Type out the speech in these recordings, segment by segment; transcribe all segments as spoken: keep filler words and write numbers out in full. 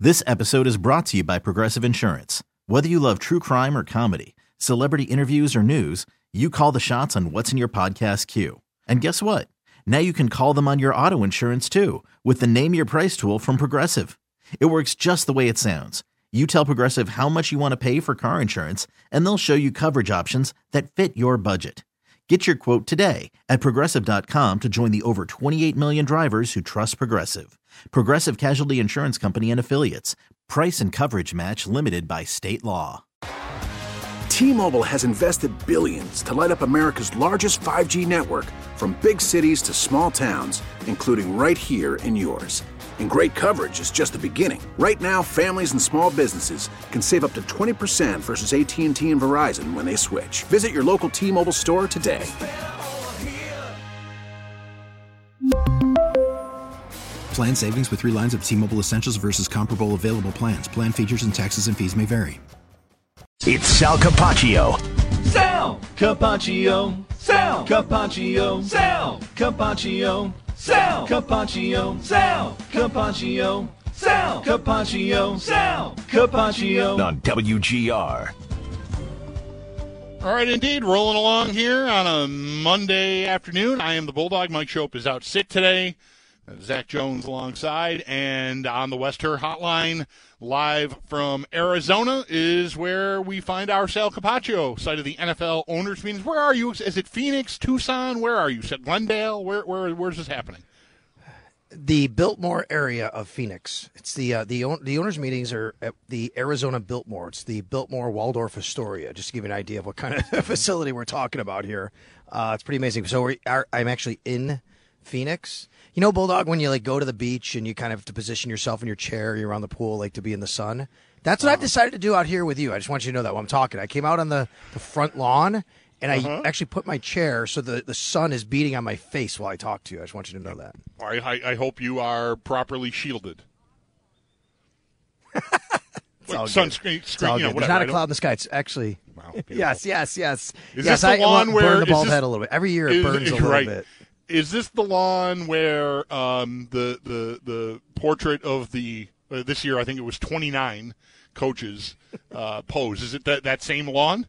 This episode is brought to you by Progressive Insurance. Whether you love true crime or comedy, celebrity interviews or news, you call the shots on what's in your podcast queue. And guess what? Now you can call them on your auto insurance too with the Name Your Price tool from Progressive. It works just the way it sounds. You tell Progressive how much you want to pay for car insurance, and they'll show you coverage options that fit your budget. Get your quote today at Progressive dot com to join the over twenty-eight million drivers who trust Progressive. Progressive Casualty Insurance Company and Affiliates. Price and coverage match limited by state law. T-Mobile has invested billions to light up America's largest five G network, from big cities to small towns, including right here in yours. And great coverage is just the beginning. Right now, families and small businesses can save up to twenty percent versus A T and T and Verizon when they switch. Visit your local T-Mobile store today. Plan savings with three lines of T-Mobile Essentials versus comparable available plans. Plan features and taxes and fees may vary. It's Sal Capaccio. Sal Capaccio. Sal Capaccio. Sal Capaccio. Sal Capaccio. Sal Capaccio. Sal Capaccio. Sal Capaccio. On W G R. All right, indeed, rolling along here on a Monday afternoon. I am the Bulldog. Mike Shope is out sick today. Zach Jones alongside, and on the West Her Hotline, live from Arizona, is where we find our Sal Capaccio, site of the N F L owners' meetings. Where are you? Is it Phoenix, Tucson? Where are you? Is it Glendale? Where, where, where's this happening? The Biltmore area of Phoenix. It's the uh, the the owners' meetings are at the Arizona Biltmore. It's the Biltmore Waldorf Astoria. Just to give you an idea of what kind of facility we're talking about here. Uh, it's pretty amazing. So we are, I'm actually in Phoenix. You know, Bulldog, when you like go to the beach and you kind of have to position yourself in your chair, you're around the pool, like to be in the sun. That's what uh-huh. I've decided to do out here with you. I just want you to know that while I'm talking. I came out on the, the front lawn, and uh-huh. I actually put my chair so the, the sun is beating on my face while I talk to you. I just want you to know that. I, I, I hope you are properly shielded. It's Wait, all sunscreen, screen, you know, There's whatever. not a cloud in the sky. It's actually wow, yes, yes, yes. Is yes, this the I lawn where burn the bald this, head a little bit. Every year it is, burns is, a little right. bit. Is this the lawn where um, the, the the portrait of the uh, this year, I think it was twenty-nine coaches uh, pose? Is it that, that same lawn?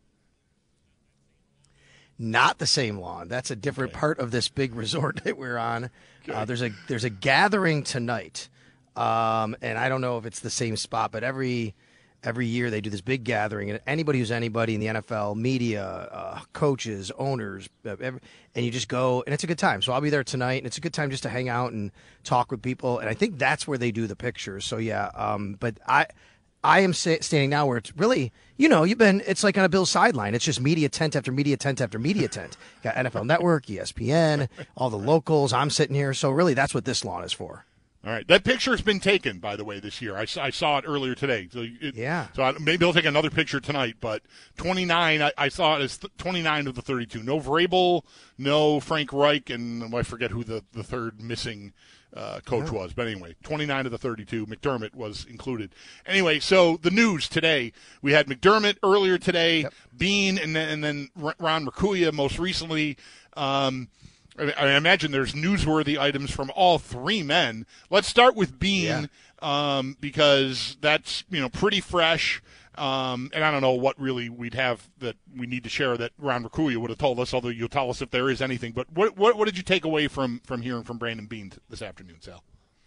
Not the same lawn. That's a different okay. part of this big resort that we're on. Okay. Uh, there's a there's a gathering tonight, um, and I don't know if it's the same spot, but every every year they do this big gathering, and anybody who's anybody in the N F L, media, uh, coaches, owners, every, and you just go, and it's a good time. So I'll be there tonight, and it's a good time just to hang out and talk with people, and I think that's where they do the pictures. So yeah, um, but I I am sa- standing now where it's really, you know, you've been, it's like on a Bill's sideline. It's just media tent after media tent after media tent. You got N F L Network, E S P N, all the locals. I'm sitting here, so really that's what this lawn is for. All right. That picture's been taken, by the way, this year. I, I saw it earlier today. So it, yeah. So I, maybe I'll take another picture tonight. But twenty-nine, I, I saw it as th- twenty-nine of the thirty-two. No Vrabel, no Frank Reich, and well, I forget who the, the third missing uh, coach yeah. was. But anyway, twenty-nine of the thirty-two. McDermott was included. Anyway, so the news today. We had McDermott earlier today, yep. Bean, and then, and then Ron Raccuia most recently. Um I imagine there's newsworthy items from all three men. Let's start with Bean, yeah. um, because that's, you know, pretty fresh. Um, and I don't know what really we'd have that we need to share that Ron Raccuia would have told us, although you'll tell us if there is anything. But what what, what did you take away from, from hearing from Brandon Bean this afternoon, Sal?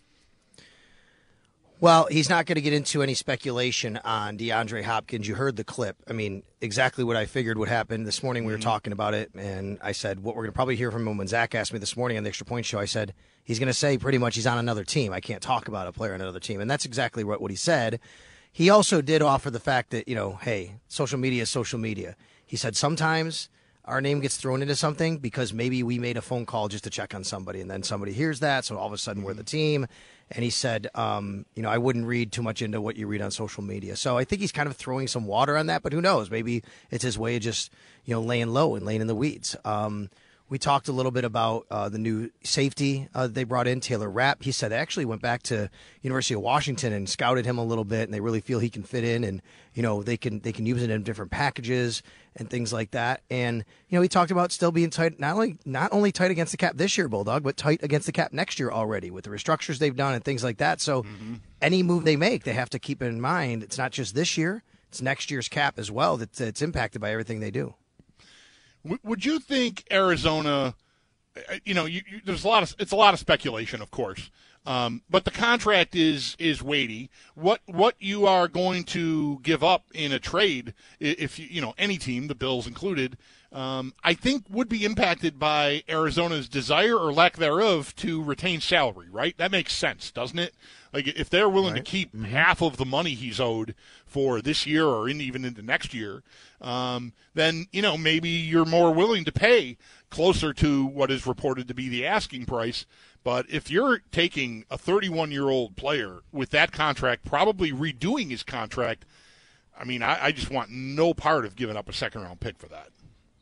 Well, he's not going to get into any speculation on DeAndre Hopkins. You heard the clip. I mean, exactly what I figured would happen. This morning we were mm-hmm. talking about it, and I said what we're going to probably hear from him when Zach asked me this morning on the Extra Point Show. I said he's going to say pretty much he's on another team. I can't talk about a player on another team, and that's exactly what, what he said. He also did offer the fact that, you know, hey, social media is social media. He said sometimes our name gets thrown into something because maybe we made a phone call just to check on somebody, and then somebody hears that, so all of a sudden we're the team. And he said, um, you know, I wouldn't read too much into what you read on social media. So I think he's kind of throwing some water on that, but who knows? Maybe it's his way of just, you know, laying low and laying in the weeds. Um, We talked a little bit about uh, the new safety uh, they brought in, Taylor Rapp. He said they actually went back to University of Washington and scouted him a little bit, and they really feel he can fit in, and you know they can they can use it in different packages and things like that. And you know he talked about still being tight, not only not only tight against the cap this year, Bulldog, but tight against the cap next year already with the restructures they've done and things like that. So mm-hmm. any move they make, they have to keep in mind it's not just this year, it's next year's cap as well that it's impacted by everything they do. Would you think Arizona, you know, you, you, there's a lot of, it's a lot of speculation, of course, um, but the contract is, is weighty. What, what you are going to give up in a trade, if you, you know, any team, the Bills included, um, I think would be impacted by Arizona's desire or lack thereof to retain salary, right? That makes sense, doesn't it? Like if they're willing right. to keep mm-hmm. half of the money he's owed for this year or in, even into next year, um, then, you know, maybe you're more willing to pay closer to what is reported to be the asking price. But if you're taking a thirty-one-year-old player with that contract, probably redoing his contract, I mean, I, I just want no part of giving up a second-round pick for that.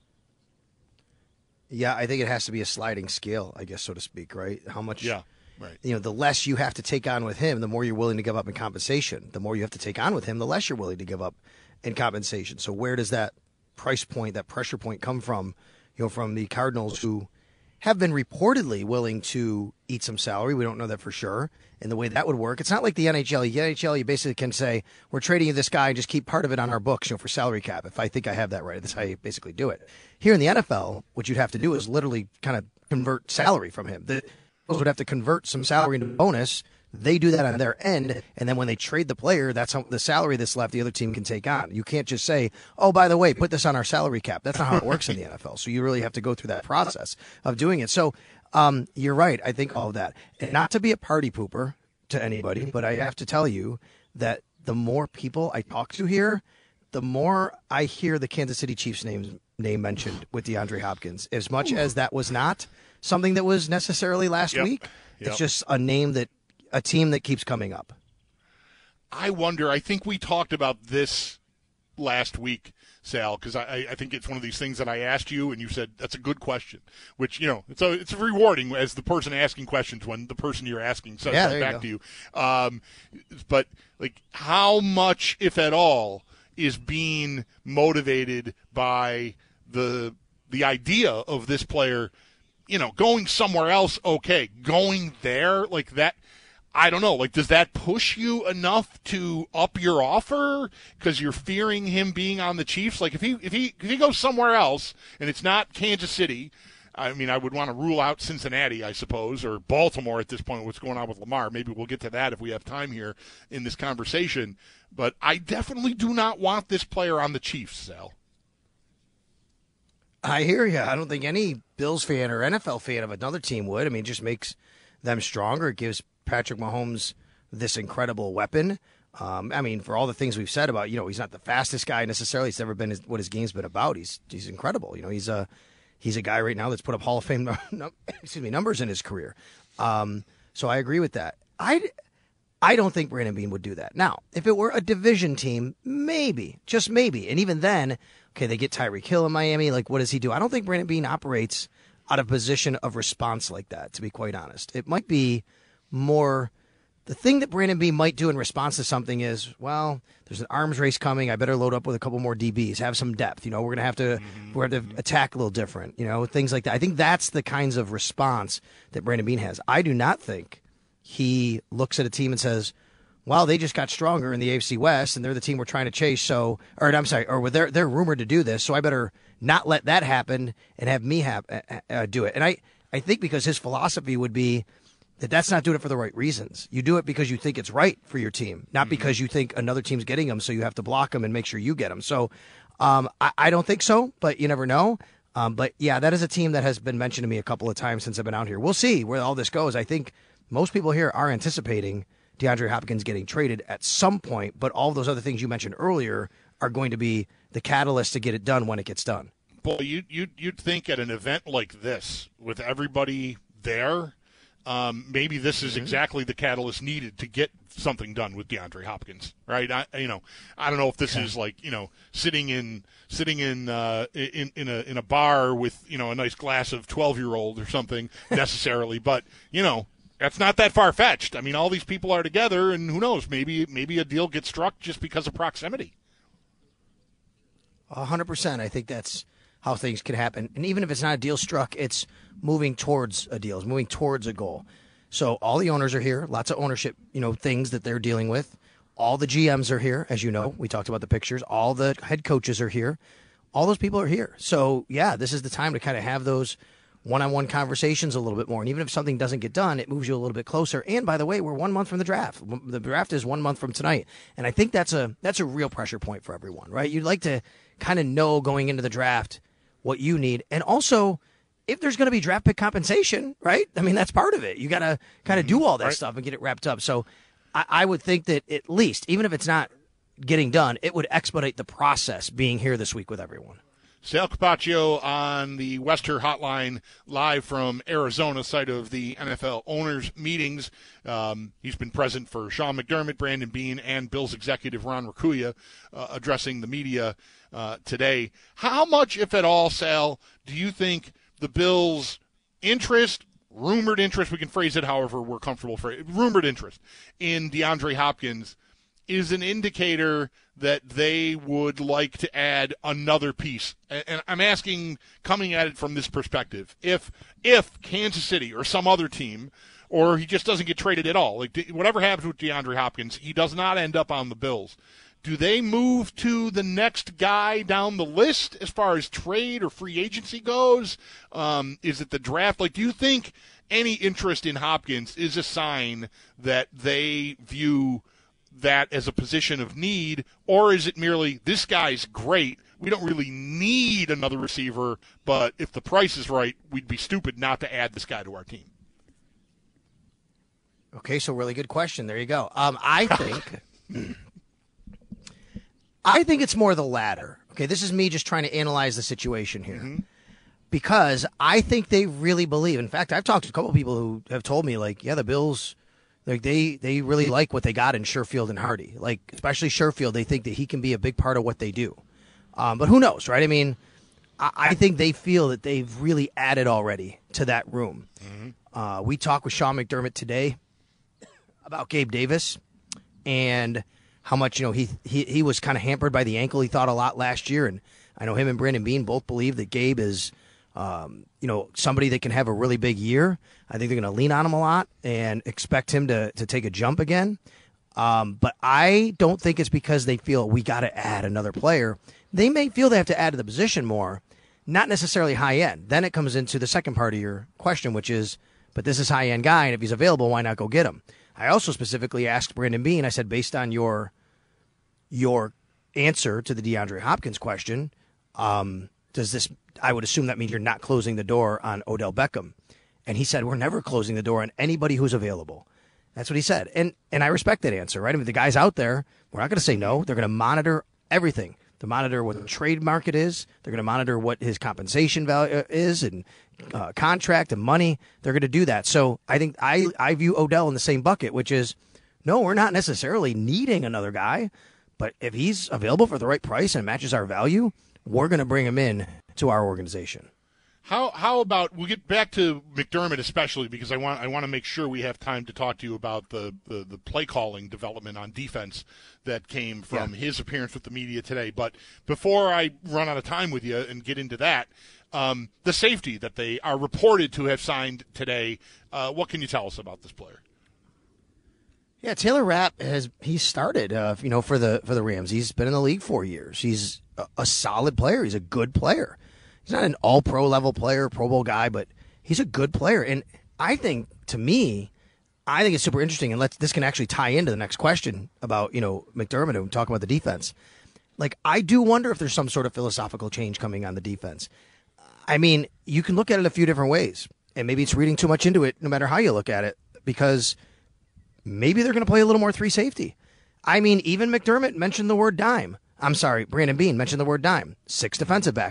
Yeah, I think it has to be a sliding scale, I guess, so to speak, right? How much... Yeah. Right. You know, the less you have to take on with him, the more you're willing to give up in compensation. The more you have to take on with him, the less you're willing to give up in compensation. So where does that price point, that pressure point come from? You know, from the Cardinals, who have been reportedly willing to eat some salary. We don't know that for sure. And the way that would work, it's not like the N H L. The N H L, you basically can say, we're trading you this guy and just keep part of it on our books, you know, for salary cap. If I think I have that right, that's how you basically do it. Here in the N F L, what you'd have to do is literally kind of convert salary from him. The would have to convert some salary into bonus. They do that on their end, and then when they trade the player, that's how the salary that's left the other team can take on. You can't just say, oh, by the way, put this on our salary cap. That's not how it works in the N F L. So you really have to go through that process of doing it. So um, you're right. I think all of that. And not to be a party pooper to anybody, but I have to tell you that the more people I talk to here, the more I hear the Kansas City Chiefs name, name mentioned with DeAndre Hopkins. As much as that was not something that was necessarily last yep. week, yep. it's just a name that a team that keeps coming up. I wonder, I think we talked about this last week, Sal, because I, I think it's one of these things that I asked you, and you said, that's a good question, which, you know, it's a, it's rewarding as the person asking questions when the person you're asking says yeah, that back to you. Um, but, like, how much, if at all, is being motivated by the the idea of this player, you know, going somewhere else, okay, going there, like that, I don't know, like, does that push you enough to up your offer because you're fearing him being on the Chiefs? Like, if he if he if he goes somewhere else and it's not Kansas City, I mean, I would want to rule out Cincinnati, I suppose, or Baltimore at this point, what's going on with Lamar. Maybe we'll get to that if we have time here in this conversation. But I definitely do not want this player on the Chiefs, Sal. I hear you. I don't think any Bills fan or N F L fan of another team would. I mean, it just makes them stronger. It gives Patrick Mahomes this incredible weapon. Um, I mean, for all the things we've said about, you know, he's not the fastest guy necessarily. It's never been his, what his game's been about. He's he's incredible. You know, he's a he's a guy right now that's put up Hall of Fame no, excuse me numbers in his career. Um, so I agree with that. I I don't think Brandon Beane would do that. Now, if it were a division team, maybe, just maybe, and even then, okay, they get Tyreek Hill in Miami. Like, what does he do? I don't think Brandon Beane operates out of position of response like that, to be quite honest. It might be more the thing that Brandon Beane might do in response to something is, well, there's an arms race coming. I better load up with a couple more D Bs, have some depth. You know, we're going to have to mm-hmm. we're going to have to attack a little different, you know, things like that. I think that's the kinds of response that Brandon Beane has. I do not think he looks at a team and says, well, they just got stronger in the A F C West, and they're the team we're trying to chase. So, or I'm sorry, or they're they're rumored to do this, so I better not let that happen and have me have uh, uh, do it. And I, I think because his philosophy would be that that's not doing it for the right reasons. You do it because you think it's right for your team, not mm-hmm. because you think another team's getting them, so you have to block them and make sure you get them. So, um, I, I don't think so, but you never know. Um, but yeah, that is a team that has been mentioned to me a couple of times since I've been out here. We'll see where all this goes. I think most people here are anticipating DeAndre Hopkins getting traded at some point, but all those other things you mentioned earlier are going to be the catalyst to get it done when it gets done. Boy, you, you, you'd think at an event like this, with everybody there, um, maybe this is exactly the catalyst needed to get something done with DeAndre Hopkins, right? I, you know, I don't know if this okay. is like, you know, sitting in sitting in uh, in in a in a bar with, you know, a nice glass of twelve-year-old or something necessarily, but you know, that's not that far fetched. I mean, all these people are together, and who knows? Maybe maybe a deal gets struck just because of proximity. A hundred percent. I think that's how things could happen. And even if it's not a deal struck, it's moving towards a deal, it's moving towards a goal. So all the owners are here, lots of ownership, you know, things that they're dealing with. All the G Ms are here, as you know. We talked about the pictures. All the head coaches are here. All those people are here. So, yeah, this is the time to kind of have those one-on-one conversations a little bit more. And even if something doesn't get done, it moves you a little bit closer. And, by the way, we're one month from the draft. The draft is one month from tonight. And I think that's a that's a real pressure point for everyone, right? You'd like to kind of know going into the draft what you need. And also, if there's going to be draft pick compensation, right? I mean, that's part of it. You got to kind of do all that right. stuff and get it wrapped up. So I, I would think that at least, even if it's not getting done, it would expedite the process being here this week with everyone. Sal Capaccio on the Wester Hotline, live from Arizona, site of the N F L owners' meetings. Um, he's been present for Sean McDermott, Brandon Beane, and Bills executive Ron Raccuia uh, addressing the media uh, today. How much, if at all, Sal, do you think the Bills' interest, rumored interest, we can phrase it however we're comfortable for it, rumored interest in DeAndre Hopkins is an indicator that they would like to add another piece? And I'm asking, coming at it from this perspective, if if Kansas City or some other team, or he just doesn't get traded at all, like whatever happens with DeAndre Hopkins, he does not end up on the Bills, do they move to the next guy down the list as far as trade or free agency goes? Um, is it the draft? Like, do you think any interest in Hopkins is a sign that they view that as a position of need, or is it merely, this guy's great, we don't really need another receiver, but if the price is right, we'd be stupid not to add this guy to our team? Okay, so really good question. There you go. Um, I think I think it's more the latter. Okay, this is me just trying to analyze the situation here. Mm-hmm. Because I think they really believe. In fact, I've talked to a couple of people who have told me, like, yeah, the Bills, like they, they really like what they got in Sherfield and Hardy. Like, especially Sherfield, they think that he can be a big part of what they do. Um, but who knows, right? I mean, I, I think they feel that they've really added already to that room. Mm-hmm. Uh, we talked with Sean McDermott today about Gabe Davis and how much, you know, he he, he was kind of hampered by the ankle, he thought, a lot last year. And I know him and Brandon Beane both believe that Gabe is, um, you know, somebody that can have a really big year. I think they're going to lean on him a lot and expect him to, to take a jump again. Um, but I don't think it's because they feel we got to add another player. They may feel they have to add to the position more, not necessarily high end. Then it comes into the second part of your question, which is, but this is high end guy, and if he's available, why not go get him? I also specifically asked Brandon Beane, I said, based on your your answer to the DeAndre Hopkins question, um, does this, I would assume that means you're not closing the door on Odell Beckham. And he said, we're never closing the door on anybody who's available. That's what he said. And and I respect that answer, right? I mean, the guy's out there. We're not going to say no. They're going to monitor everything. They monitor what the trade market is. They're going to monitor what his compensation value is and uh, contract and money. They're going to do that. So I think I, I view Odell in the same bucket, which is, no, we're not necessarily needing another guy. But if he's available for the right price and matches our value, we're going to bring him in to our organization. How how about we'll get back to McDermott especially, because I want I want to make sure we have time to talk to you about the, the, the play calling development on defense that came from yeah. his appearance with the media today. But before I run out of time with you and get into that, um, the safety that they are reported to have signed today, uh, what can you tell us about this player? Yeah, Taylor Rapp has he started uh, you know for the for the Rams. He's been in the league four years. He's a, a solid player. He's a good player. He's not an all-pro level player, Pro Bowl guy, but he's a good player. And I think, to me, I think it's super interesting, and let's, this can actually tie into the next question about, you know, McDermott and talking about the defense. Like, I do wonder if there's some sort of philosophical change coming on the defense. I mean, you can look at it a few different ways, and maybe it's reading too much into it no matter how you look at it, because maybe they're going to play a little more three safety. I mean, even McDermott mentioned the word dime. I'm sorry, Brandon Beane mentioned the word dime. Six defensive backs.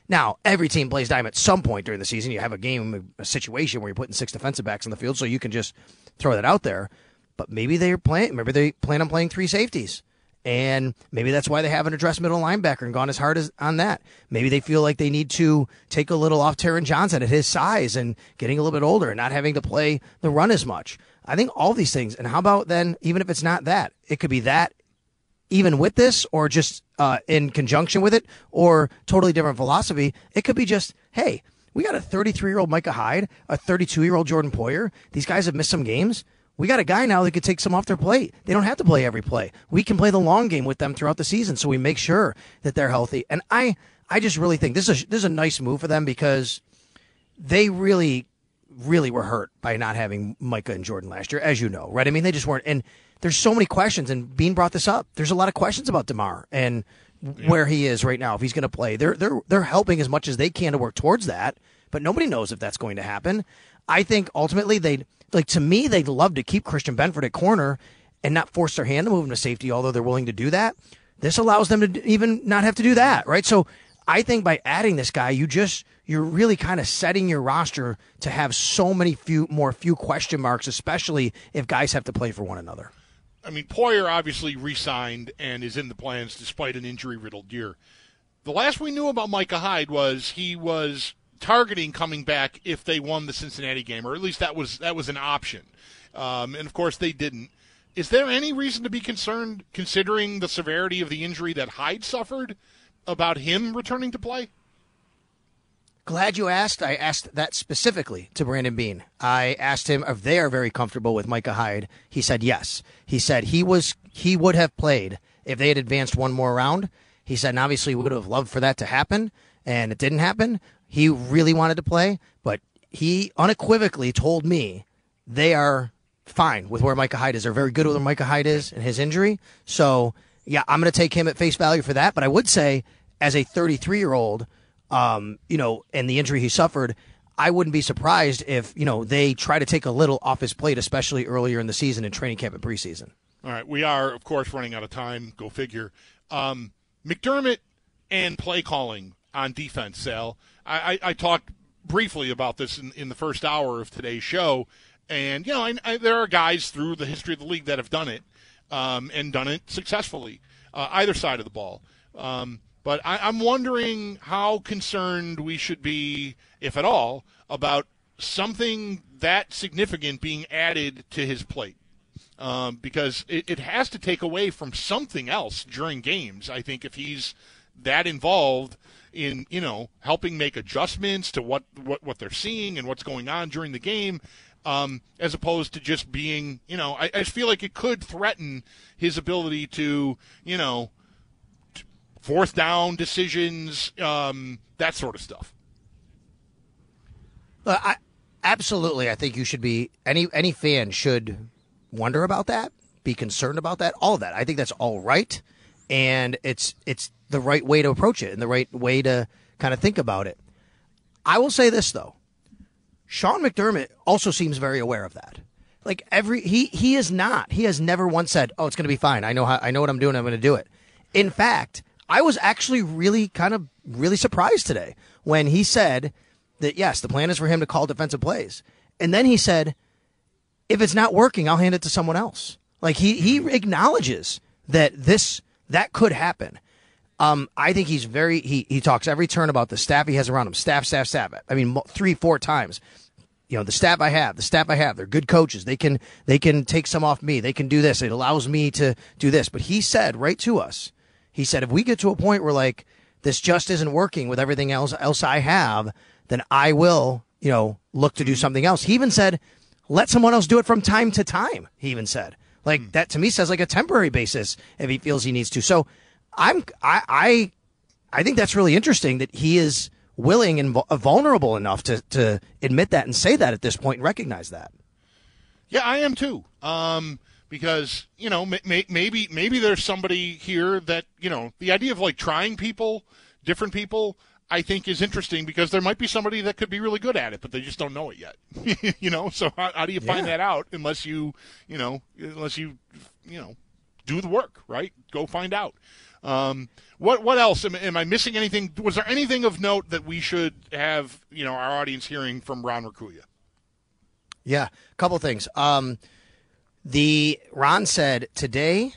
Now, every team plays dime at some point during the season. You have a game, a situation where you're putting six defensive backs on the field, so you can just throw that out there. But maybe they're playing. Maybe they plan on playing three safeties, and maybe that's why they haven't addressed middle linebacker and gone as hard as on that. Maybe they feel like they need to take a little off Taron Johnson at his size and getting a little bit older and not having to play the run as much. I think all these things. And how about then, even if it's not that, it could be that. Even with this, or just uh, in conjunction with it, or totally different philosophy, it could be just, hey, we got a thirty-three-year-old Micah Hyde, a thirty-two-year-old Jordan Poyer. These guys have missed some games. We got a guy now that could take some off their plate. They don't have to play every play. We can play the long game with them throughout the season, so we make sure that they're healthy. And I, I just really think this is a, this is a nice move for them, because they really, really were hurt by not having Micah and Jordan last year, as you know, right? I mean, they just weren't. And there's so many questions, and Bean brought this up. There's a lot of questions about DeMar and yeah. where he is right now, if he's going to play. They're they're they're helping as much as they can to work towards that, but nobody knows if that's going to happen. I think ultimately they'd like to me they'd love to keep Christian Benford at corner and not force their hand to move him to safety, although they're willing to do that. This allows them to even not have to do that, right? So I think by adding this guy, you just you're really kind of setting your roster to have so many few more few question marks, especially if guys have to play for one another. I mean, Poyer obviously re-signed and is in the plans despite an injury-riddled year. The last we knew about Micah Hyde was he was targeting coming back if they won the Cincinnati game, or at least that was that was an option. Um, and, of course, they didn't. Is there any reason to be concerned, considering the severity of the injury that Hyde suffered, about him returning to play? Glad you asked. I asked that specifically to Brandon Beane. I asked him if they are very comfortable with Micah Hyde. He said yes. He said he was he would have played if they had advanced one more round. He said, and obviously, we would have loved for that to happen, and it didn't happen. He really wanted to play, but he unequivocally told me they are fine with where Micah Hyde is. They're very good with where Micah Hyde is and his injury. So, yeah, I'm going to take him at face value for that. But I would say, as a thirty-three-year-old, Um, you know, and the injury he suffered, I wouldn't be surprised if, you know, they try to take a little off his plate, especially earlier in the season in training camp and preseason. All right, we are, of course, running out of time. Go figure. Um, McDermott and play calling on defense, Sal. I, I, I talked briefly about this in, in the first hour of today's show, and, you know, I, I, there are guys through the history of the league that have done it um, and done it successfully, uh, either side of the ball. Um But I, I'm wondering how concerned we should be, if at all, about something that significant being added to his plate. Um, because it, it has to take away from something else during games, I think, if he's that involved in, you know, helping make adjustments to what, what, what they're seeing and what's going on during the game, um, as opposed to just being, you know, I, I just feel like it could threaten his ability to, you know, fourth down decisions, um, that sort of stuff. Uh, I, absolutely, I think you should be any any fan should wonder about that, be concerned about that, all of that. I think that's all right, and it's it's the right way to approach it and the right way to kind of think about it. I will say this though, Sean McDermott also seems very aware of that. Like every he he is not. He has never once said, "Oh, it's going to be fine. I know how I know what I'm doing. I'm going to do it." In fact, I was actually really kind of really surprised today when he said that, yes, the plan is for him to call defensive plays. And then he said, if it's not working, I'll hand it to someone else. Like he, he acknowledges that this, that could happen. Um, I think he's very, he, he talks every turn about the staff he has around him. Staff, staff, staff. I mean, three, four times. You know, the staff I have, the staff I have, they're good coaches. They can, they can take some off me. They can do this. It allows me to do this. But he said right to us, he said, if we get to a point where, like, this just isn't working with everything else else I have, then I will, you know, look to do something else. He even said, let someone else do it from time to time, he even said. Like, mm. that to me says like a temporary basis if he feels he needs to. So I'm, I, I, I think that's really interesting that he is willing and vulnerable enough to, to admit that and say that at this point and recognize that. Yeah, I am too. Um, Because, you know, may, maybe maybe there's somebody here that, you know, the idea of, like, trying people, different people, I think is interesting because there might be somebody that could be really good at it, but they just don't know it yet. You know, so how, how do you find yeah. that out unless you, you know, unless you, you know, do the work, right? Go find out. Um, what what else? Am, am I missing anything? Was there anything of note that we should have, you know, our audience hearing from Ron Raccuia? Yeah, a couple things. Um, the Ron said today,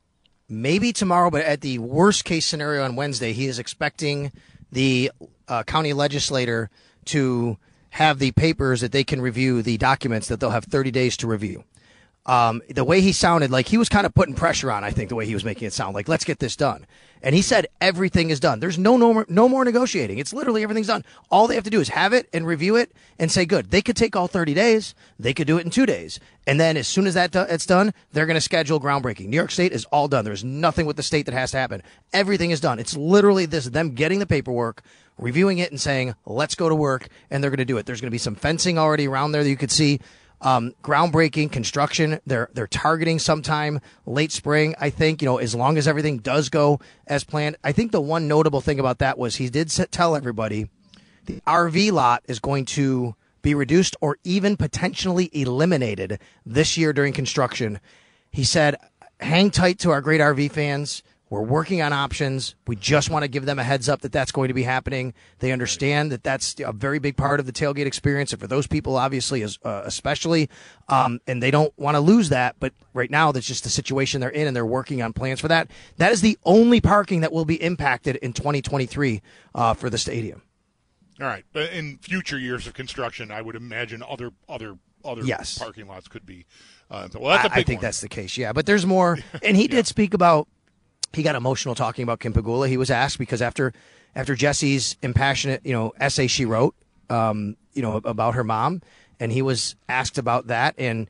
maybe tomorrow, but at the worst case scenario on Wednesday, he is expecting the uh, county legislator to have the papers that they can review, the documents that they'll have thirty days to review. Um, the way he sounded, like he was kind of putting pressure on, I think, the way he was making it sound like, let's get this done. And he said everything is done. There's no, no, more, no more negotiating. It's literally everything's done. All they have to do is have it and review it and say, good. They could take all thirty days. They could do it in two days. And then as soon as that do- it's done, they're going to schedule groundbreaking. New York State is all done. There's nothing with the state that has to happen. Everything is done. It's literally this, them getting the paperwork, reviewing it and saying, let's go to work. And they're going to do it. There's going to be some fencing already around there that you could see. Um, groundbreaking construction. They're they're targeting sometime late spring. I think, you know, as long as everything does go as planned. I think the one notable thing about that was he did set, tell everybody the R V lot is going to be reduced or even potentially eliminated this year during construction. He said, hang tight to our great R V fans. We're working on options. We just want to give them a heads up that that's going to be happening. They understand that that's a very big part of the tailgate experience, and for those people, obviously, as, uh, especially, um, and they don't want to lose that. But right now, that's just the situation they're in, and they're working on plans for that. That is the only parking that will be impacted in twenty twenty-three uh, for the stadium. All right, but in future years of construction, I would imagine other other other yes. parking lots could be. Uh, well, that's a big I, I think one. that's the case. Yeah, but there's more, and he yeah. did speak about. He got emotional talking about Kim Pegula. He was asked because after after Jesse's impassionate, you know, essay she wrote, um, you know, about her mom, and he was asked about that, and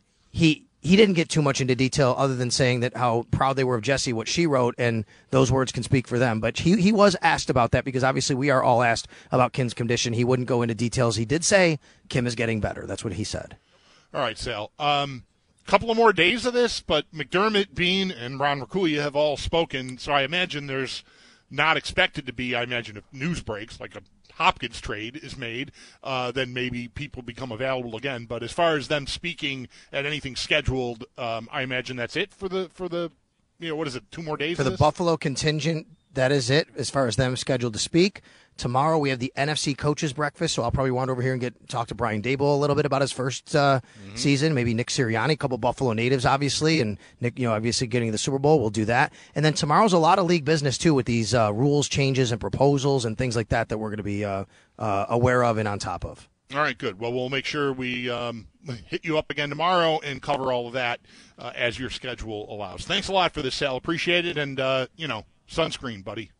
he he didn't get too much into detail other than saying that how proud they were of Jesse, what she wrote, and those words can speak for them. But he he was asked about that because obviously we are all asked about Kim's condition. He wouldn't go into details. He did say Kim is getting better. That's what he said. All right, Sal. Um, couple of more days of this, but McDermott, Bean, and Ron Raccuia have all spoken, so I imagine there's not expected to be, I imagine if news breaks, like a Hopkins trade is made, uh, then maybe people become available again. But as far as them speaking at anything scheduled, um, I imagine that's it for the, for the, you know, what is it, two more days For of the this? Buffalo contingent, that is it as far as them scheduled to speak. Tomorrow we have the N F C coaches breakfast, so I'll probably wander over here and get talk to Brian Daboll a little bit about his first uh, mm-hmm. season. Maybe Nick Sirianni, a couple Buffalo natives, obviously, and Nick, you know, obviously getting the Super Bowl. We'll do that, and then tomorrow's a lot of league business too with these uh, rules changes and proposals and things like that that we're going to be uh, uh, aware of and on top of. All right, good. Well, we'll make sure we um, hit you up again tomorrow and cover all of that uh, as your schedule allows. Thanks a lot for this, Sal. Appreciate it, and uh, you know, sunscreen, buddy.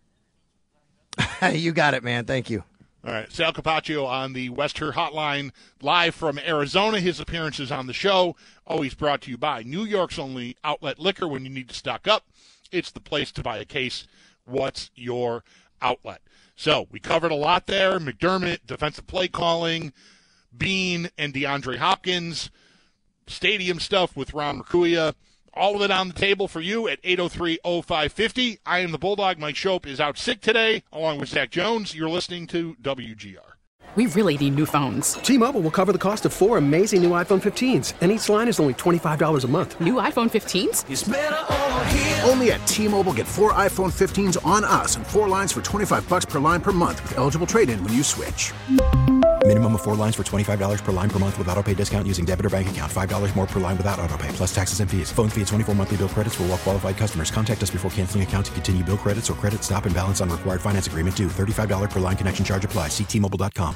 You got it, man. Thank you. All right, Sal Capaccio on the Wester Hotline, live from Arizona. His appearances on the show, always brought to you by New York's only outlet liquor. When you need to stock up, it's the place to buy a case. What's your outlet? So we covered a lot there. McDermott, defensive play calling, Bean and DeAndre Hopkins, stadium stuff with Ron Raccuia. All of it on the table for you at eight oh three oh five fifty. I am the Bulldog. Mike Shope is out sick today, along with Zach Jones. You're listening to W G R. We really need new phones. T-Mobile will cover the cost of four amazing new iPhone fifteens, and each line is only twenty-five dollars a month. New iPhone fifteens? It's better over here. Only at T-Mobile, get four iPhone fifteens on us and four lines for twenty-five bucks per line per month with eligible trade-in when you switch. Minimum of four lines for twenty-five dollars per line per month with autopay discount using debit or bank account. five dollars more per line without autopay, plus taxes and fees. Phone fee at twenty-four monthly bill credits for well-qualified customers. Contact us before canceling account to continue bill credits or credit stop and balance on required finance agreement due. thirty-five dollars per line connection charge applies. See T Mobile dot com.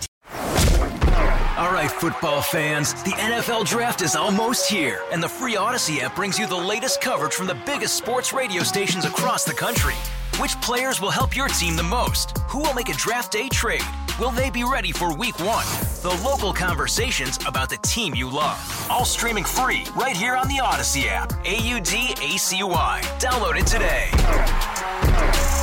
All right, football fans, the N F L Draft is almost here, and the free Odyssey app brings you the latest coverage from the biggest sports radio stations across the country. Which players will help your team the most? Who will make a draft day trade? Will they be ready for week one? The local conversations about the team you love. All streaming free right here on the Odyssey app. A U D A C Y. Download it today.